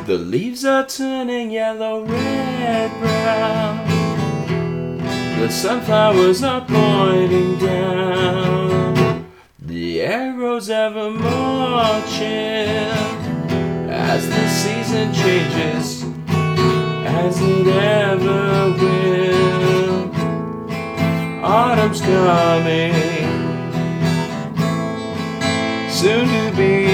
The leaves are turning yellow, red, brown. The sunflowers are pointing down. The air grows ever more chill as the season changes, as it ever will. Autumn's coming, soon to be